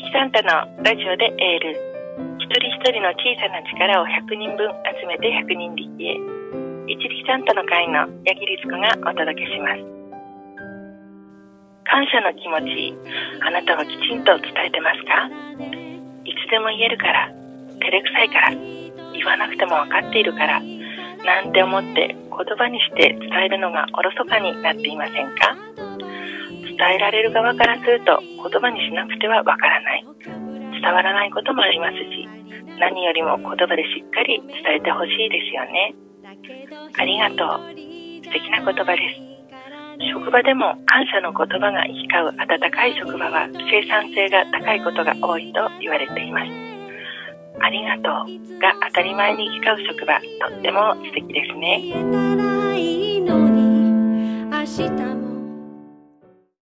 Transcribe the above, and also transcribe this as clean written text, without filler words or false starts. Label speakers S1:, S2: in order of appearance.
S1: 力サンタのラジオでエール。一人一人の小さな力を100人分集めて100人力へ。一力サンタの会の八木律子がお届けします。感謝の気持ち、あなたはきちんと伝えてますか？いつでも言えるから、照れくさいから、言わなくても分かっているからなんて思って言葉にして伝えるのがおろそかになっていませんか？伝えられる側からすると言葉にしなくてはわからない、伝わらないこともありますし、何よりも言葉でしっかり伝えてほしいですよね。ありがとう、素敵な言葉です。職場でも感謝の言葉が行き交う温かい職場は生産性が高いことが多いと言われています。ありがとうが当たり前に行き交う職場、とっても素敵ですね。